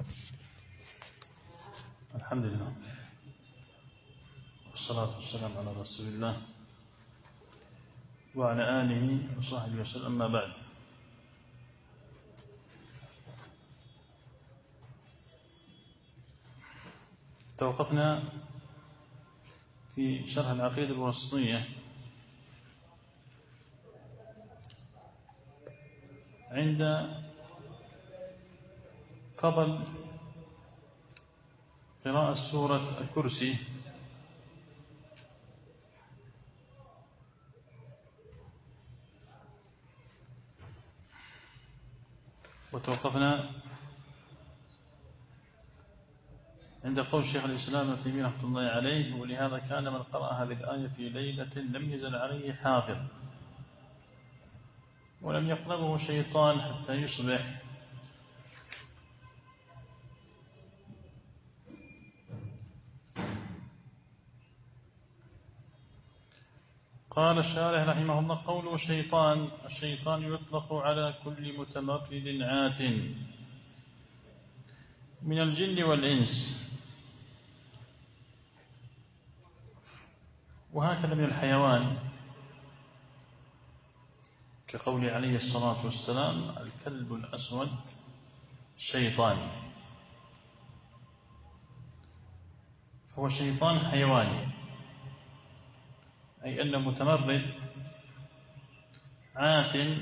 الحمد لله والصلاة والسلام على رسول الله وعلى آله وصحبه وسلم. أما بعد، توقفنا في شرح العقيدة الوسطية عند فضل قراءة سورة الكرسي، وتوقفنا عند قول شيخ الإسلام ابن تيمية رحمة الله عليه: ولهذا كان من قرأ هذه الآية في ليلة لم يزل عليه حافظ ولم يقربه شيطان حتى يصبح. قال الشارح رحمه الله: قوله شيطان، الشيطان يطلق على كل متمرد عات من الجن والإنس، وهكذا من الحيوان، كقول عليه الصلاة والسلام: الكلب الأسود شيطان. فهو شيطان حيواني، أي أنه متمرد عات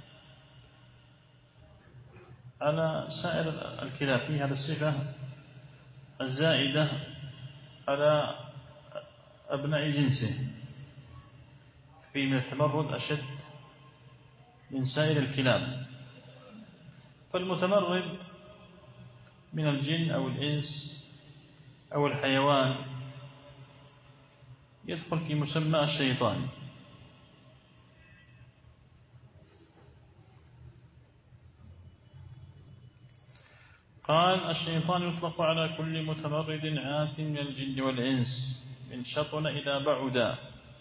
على سائر الكلاب، في هذه الصفة الزائدة على أبناء جنسه، في من التمرد أشد من سائر الكلاب. فالمتمرد من الجن أو الإنس أو الحيوان يدخل في مسمى الشيطان. قال: الشيطان يطلق على كل متمرد عات من الجن والإنس، من شطن إذا بعد،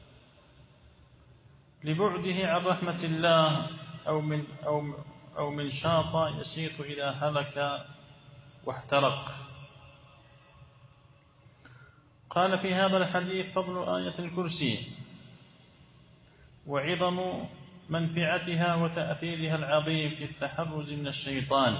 لبعده عن رحمة الله، أو من شاط يسيط إذا هلك واحترق. قال: في هذا الحديث فضل آية الكرسي وعظم منفعتها وتأثيرها العظيم في التحرز من الشيطان،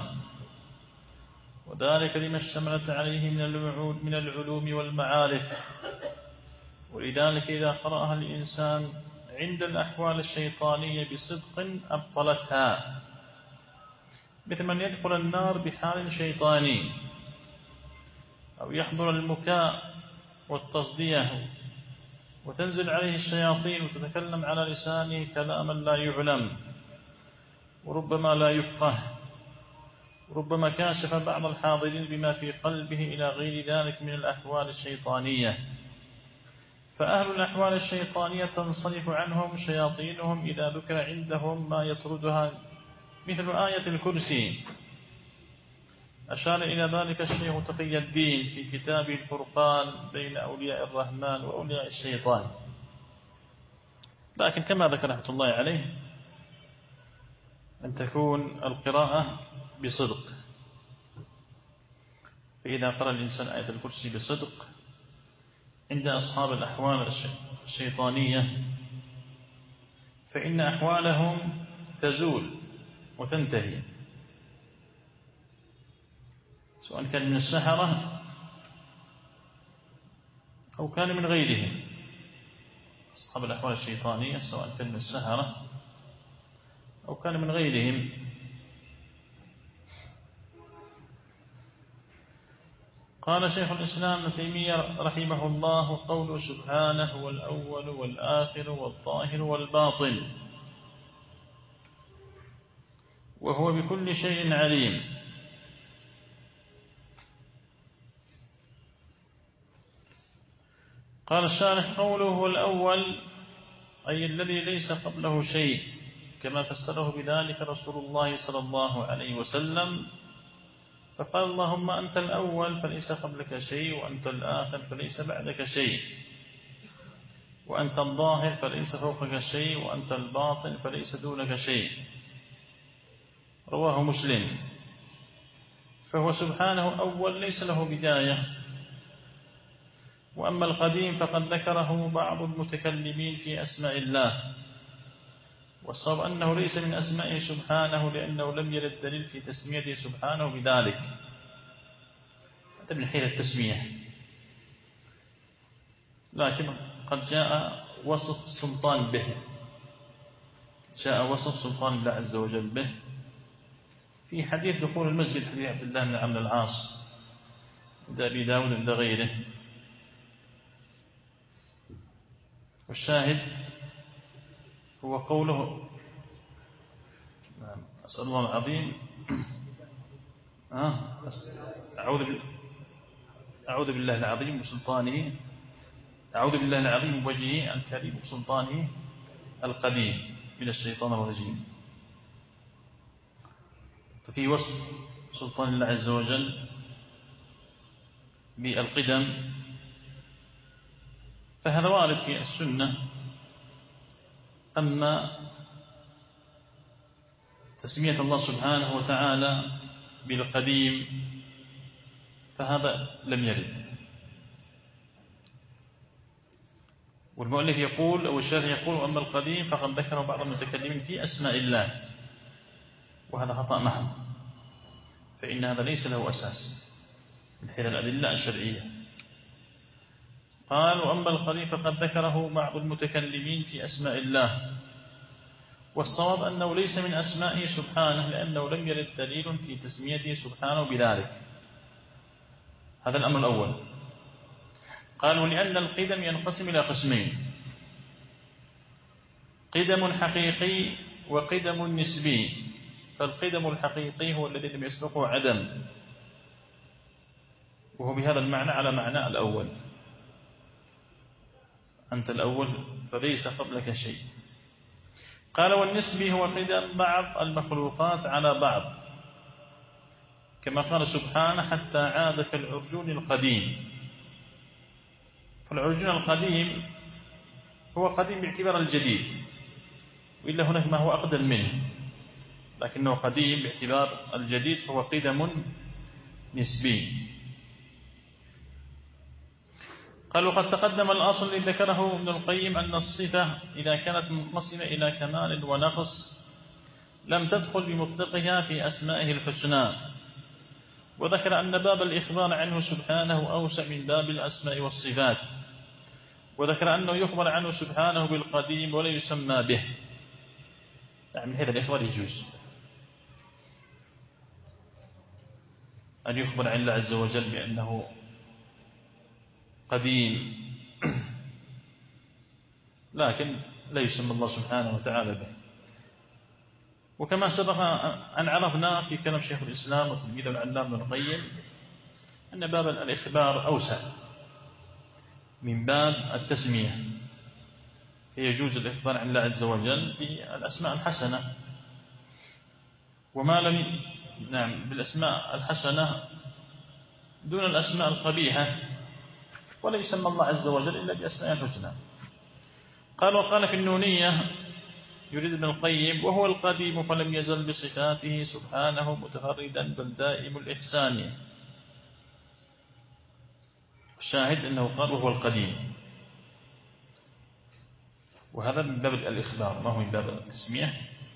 وذلك لما اشتملت عليه من العلوم والمعارف. ولذلك إذا قرأها الإنسان عند الأحوال الشيطانية بصدق أبطلتها، مثل من يدخل النار بحال شيطاني، أو يحضر المكاء والتصدية وتنزل عليه الشياطين وتتكلم على لسانه كلاما لا يعلم وربما لا يفقه، وربما كاشف بعض الحاضرين بما في قلبه إلى غير ذلك من الأحوال الشيطانية. فأهل الأحوال الشيطانية تنصرف عنهم شياطينهم إذا ذكر عندهم ما يطردها، مثل آية الكرسي. أشار إلى ذلك الشيخ تقي الدين في كتابه الفرقان بين أولياء الرحمن وأولياء الشيطان. لكن كما ذكر رحمة الله عليه، أن تكون القراءة بصدق. فإذا قرأ الإنسان آية الكرسي بصدق عند أصحاب الأحوال الشيطانية، فإن أحوالهم تزول وتنتهي، سواء كان من السحرة أو كان من غيرهم. أصحاب الأحوال الشيطانية سواء كان من السحرة أو كان من غيرهم. قال شيخ الإسلام ابن تيمية رحمه الله: قوله سبحانه: هو الأول والآخر والظاهر والباطن وهو بكل شيء عليم. قال الشارح: قوله هو الأول أي الذي ليس قبله شيء، كما فسره بذلك رسول الله صلى الله عليه وسلم، فقال: اللهم أنت الأول فليس قبلك شيء، وأنت الآخر فليس بعدك شيء، وأنت الظاهر فليس فوقك شيء، وأنت الباطن فليس دونك شيء. رواه مسلم. فهو سبحانه أول ليس له بداية. وأما القديم فقد ذكره بعض المتكلمين في أسماء الله، والصواب أنه ليس من أسمائه سبحانه لأنه لم يرد دليل في تسميته سبحانه بذلك. هذا من حيث التسمية، لكن قد جاء وصف السلطان به، جاء وصف سلطان الله عز وجل به في حديث دخول المسجد، حديث عبد الله بن عمرو العاص عند أبي داود عند غيره. والشاهد هو قوله أسأل الله العظيم أعوذ بالله العظيم بسلطانه، أعوذ بالله العظيم بوجهه الكريم بسلطانه القديم من الشيطان الرجيم. ففي وصف سلطان الله عز وجل بالقدم، فهذا وارد في السنة. أما تسمية الله سبحانه وتعالى بالقديم فهذا لم يرد. والمؤلف يقول أو الشارح يقول وأما القديم فقد ذكره بعض المتكلمين في أسماء الله، وهذا خطأ محض، فإن هذا ليس له أساس من حيث الأدلة الشرعية. قال وأما القديم فقد ذكره بعض المتكلمين في أسماء الله، والصواب أنه ليس من أسمائه سبحانه لأنه لم يرد دليل في تسميته سبحانه بذلك. هذا الأمر الأول. قالوا لأن القدم ينقسم إلى قسمين: قدم حقيقي وقدم نسبي. فالقدم الحقيقي هو الذي لم يسبقه عدم، وهو بهذا المعنى على معنى الأول، أنت الأول فليس قبلك شيء. قال والنسبي هو قدم بعض المخلوقات على بعض، كما قال سبحانه حتى عاد كالعرجون القديم. فالعرجون القديم هو قديم باعتبار الجديد، وإلا هناك ما هو أقدم منه، لكنه قديم باعتبار الجديد، فهو قدم نسبي. قال وقد تقدم الأصل الذي ذكره ابن القيم أن الصفة إذا كانت منقسمة إلى كمال ونقص لم تدخل بمطلقها في أسمائه الحسنى، وذكر أن باب الإخبار عنه سبحانه أوسع من باب الأسماء والصفات، وذكر أنه يخبر عنه سبحانه بالقديم ولا يسمى به، يعني من حيث الإخبار يجوز أن يخبر عن الله عز وجل بأنه قديم، لكن لا يسمى الله سبحانه وتعالى به. وكما سبق أن عرفنا في كلام شيخ الإسلام وتلميذه العلامة ابن القيم أن باب الإخبار أوسع من باب التسمية، فيجوز الإخبار عن الله عز وجل بالأسماء الحسنة، وما لم بالأسماء الحسنة دون الأسماء القبيحة، ولا يسمى الله عز وجل إلا بأسماء الحسنى. قال وقال في النونية يريد ابن القيم وهو القديم فلم يزل بصفاته سبحانه متفردا بل دائم الإحسان. الشاهد أنه قال وهو القديم، وهذا من باب الإخبار ما هو من باب التسمية.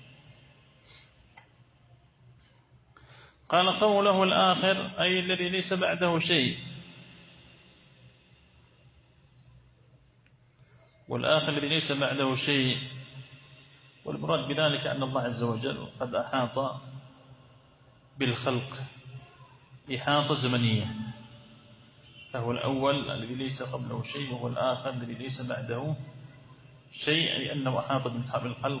قال قوله الآخر أي الذي ليس بعده شيء، والآخر الذي ليس بعده شيء، والمراد بذلك أن الله عز وجل قد أحاط بالخلق إحاطة زمنية، فهو الأول الذي ليس قبله شيء، وهو الآخر الذي ليس بعده شيء، لأنه أحاط بالخلق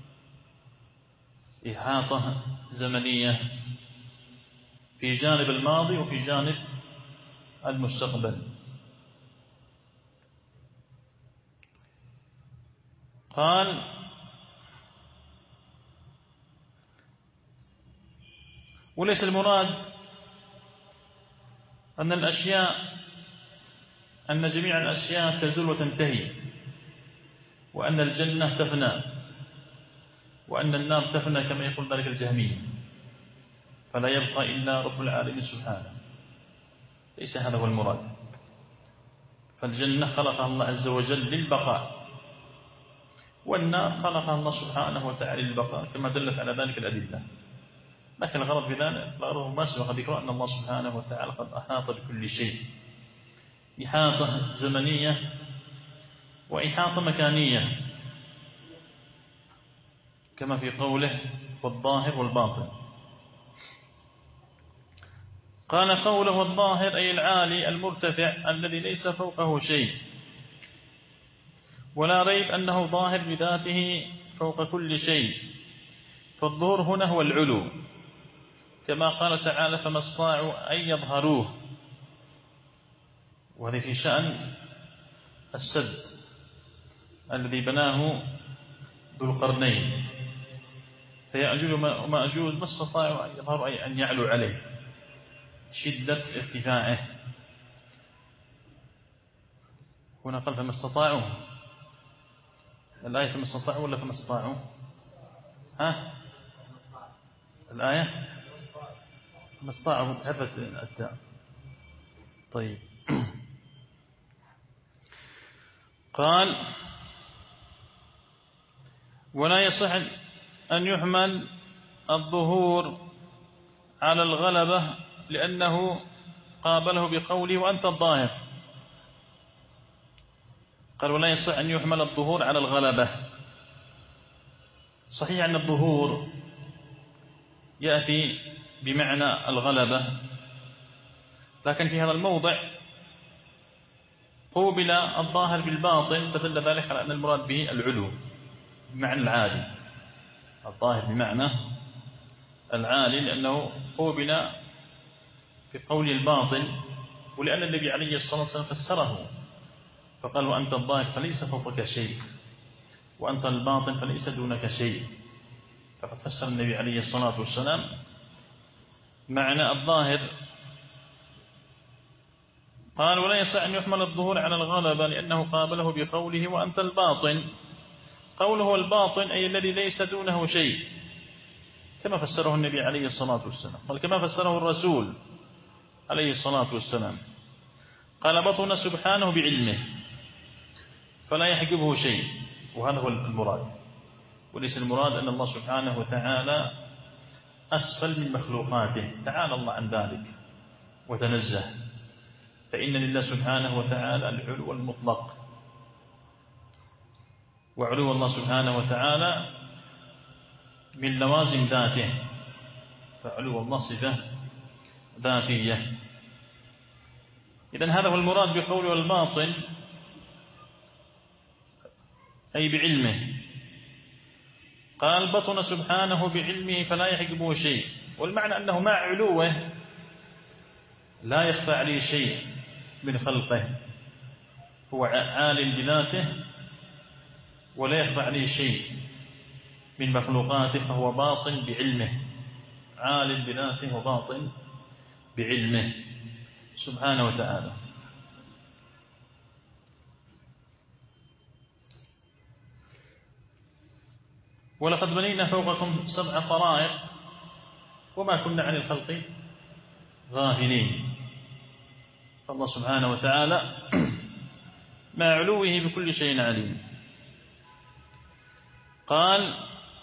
إحاطة زمنية في جانب الماضي وفي جانب المستقبل. قال وليس المراد أن جميع الأشياء تزول وتنتهي، وأن الجنة تفنى وأن النار تفنى كما يقول ذلك الجهمية، فلا يبقى إلا رب العالمين سبحانه. ليس هذا هو المراد. فالجنة خلقها الله عز وجل للبقاء، والنار خلقها الله سبحانه وتعالى للبقاء كما دلت على ذلك الأدلة. لكن الغرض في ذلك الغرض ما سبق ذكره أن الله سبحانه وتعالى قد أحاط بكل شيء إحاطة زمنية وإحاطة مكانية، كما في قوله والظاهر والباطن. قال قوله والظاهر أي العالي المرتفع الذي ليس فوقه شيء، ولا ريب أنه ظاهر بذاته فوق كل شيء. فالظهور هنا هو العلو، كما قال تعالى فما استطاعوا أن يظهروه، وهذا في شأن السد الذي بناه ذو القرنين، فيأجوج ومأجوج ما استطاعوا أن يظهروا أي أن يعلوا عليه شدة ارتفاعه. هنا قال فما استطاعوا، الآية فما استطاعوا ولا فما استطاعوا؟ الآية فما استطاعوا حذفت التاء. طيب. قال ولا يصح أن يحمل الظهور على الغلبة لأنه قابله بقوله وأنت الظاهر. قال ولا يصح أن يحمل الظهور على الغلبة. صحيح أن الظهور يأتي بمعنى الغلبة، لكن في هذا الموضع قوبل الظاهر بالباطن، فدل ذلك على أن المراد به العلو بمعنى العالي. الظاهر بمعنى العالي لأنه قوبل في قول الباطن، ولأن النبي عليه الصلاة والسلام فسره فقال وأنت الظاهر فليس فوقك شيء، وأنت الباطن فليس دونك شيء. فقد فسر النبي عليه الصلاة والسلام معنى الظاهر. قال ولا يصح أن يحمل الظهور على الغلبة لأنه قابله بقوله وأنت الباطن. قوله الباطن أي الذي ليس دونه شيء، كما فسره النبي عليه الصلاة والسلام. قال كما فسره الرسول عليه الصلاة والسلام. قال بطن سبحانه بعلمه فلا يحجبه شيء، وهذا هو المراد. وليس المراد أن الله سبحانه وتعالى أسفل من مخلوقاته، تعالى الله عن ذلك وتنزه، فإن لله سبحانه وتعالى العلو المطلق، وعلو الله سبحانه وتعالى من لوازم ذاته، فعلو الله صفة ذاتية. إذن هذا هو المراد بقوله والباطن أي بعلمه. قال بطن سبحانه بعلمه فلا يحجبه شيء، والمعنى أنه مع علوه لا يخفى عليه شيء من خلقه، هو عالٍ بذاته ولا يخفى عليه شيء من مخلوقاته، فهو باطن بعلمه، عالٍ بذاته وباطن بعلمه سبحانه وتعالى. ولقد بنينا فوقكم 7 طرائق وما كنا عن الخلق غافلين. فالله سبحانه وتعالى مع علوه بكل شيء عليم. قال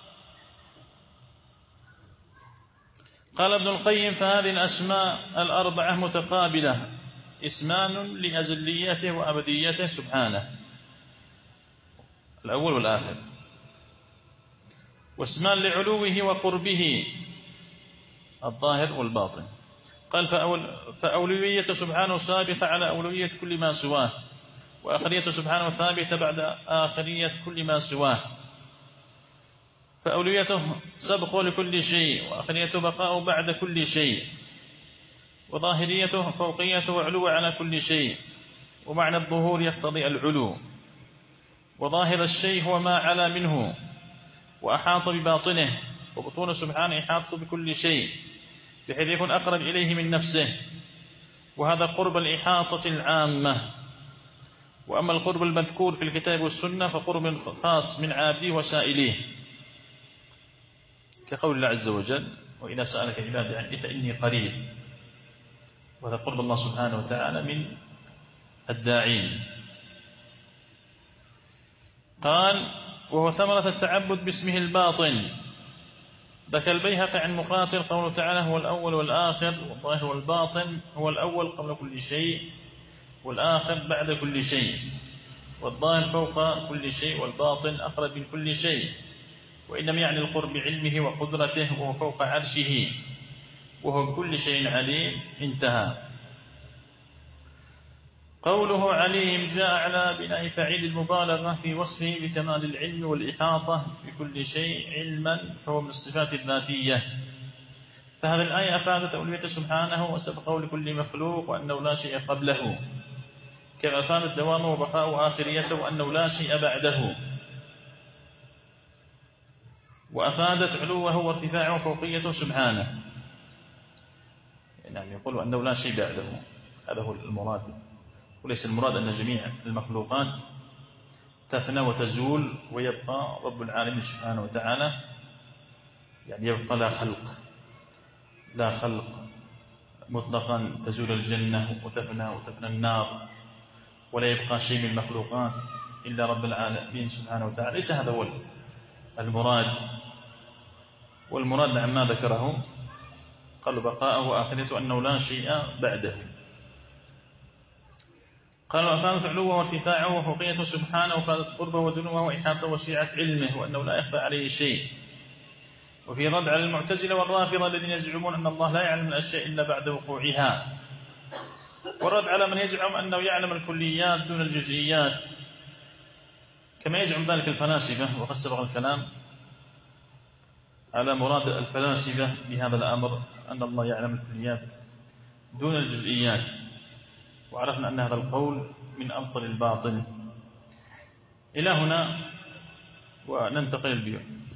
ابن القيم فهذه الأسماء الأربعة متقابلة، اسمان لأزليته وأبديته سبحانه، الأول والآخر، واسمان لعلوه وقربه الظاهر والباطن. قال فأولوية سبحانه سابقة على أولوية كل ما سواه، وآخرية سبحانه ثابتة بعد آخرية كل ما سواه. فأولويته سبق لكل شيء، وآخريته بقاء بعد كل شيء، وظاهريته فوقيته وعلو على كل شيء. ومعنى الظهور يقتضي العلو، وظاهر الشيء هو ما علا منه وأحاط بباطنه، وبطون سبحانه إحاطة بكل شيء بحيث يكون أقرب إليه من نفسه، وهذا قرب الإحاطة العامة. وأما القرب المذكور في الكتاب والسنة فقرب خاص من عابديه وسائليه، كقول الله عز وجل وإذا سألك عبادي عني فإني قريب، وهذا قرب الله سبحانه وتعالى من الداعين. قال وهو ثمرة التعبد باسمه الباطن. ذكر البيهقي عن مقاتل قوله تعالى هو الأول والآخر والظاهر والباطن، هو الأول قبل كل شيء، والآخر بعد كل شيء، والظاهر فوق كل شيء، والباطن أقرب من كل شيء، وإنما يعني القرب بعلمه وقدرته، وهو فوق عرشه، وهو بكل شيء عليم. انتهى. قوله عليم جاء على بناء فعيل المبالغة في وصفه بكمال العلم والإحاطة بكل شيء علما، فهو من الصفات الذاتية. فهذه الآية أفادت أولويته سبحانه وسبقه لكل مخلوق وأنه لا شيء قبله، كما أفادت دوامه وبقاء آخريته وأنه لا شيء بعده، وأفادت علوه وارتفاعه وفوقيته سبحانه، يعني يقول أنه لا شيء بعده. هذا هو المراد، وليس المراد أن جميع المخلوقات تفنى وتزول ويبقى رب العالمين سبحانه وتعالى، يعني يبقى لا خلق مطلقا تزول الجنة وتفنى النار، ولا يبقى شيء من المخلوقات إلا رب العالمين سبحانه وتعالى. ليس هذا هو المراد، والمراد عما ذكره قال بقاءه وآخرته أنه لا شيء بعده. قال وأفادت علوه وارتفاعه وفوقيته سبحانه، وأفادت قربه ودنوه وإحاطته وسعة علمه، وأنه لا يخفى عليه شيء. وفي رد على المعتزلة والرافضة الذين يزعمون أن الله لا يعلم الأشياء إلا بعد وقوعها، والرد على من يزعم أنه يعلم الكليات دون الجزئيات، كما يزعم ذلك الفلاسفة. وقد سبق الكلام على مراد الفلاسفة بهذا الأمر، أن الله يعلم الكليات دون الجزئيات، وعرفنا أن هذا القول من أبطل الباطل. إلى هنا وننتقل اليوم.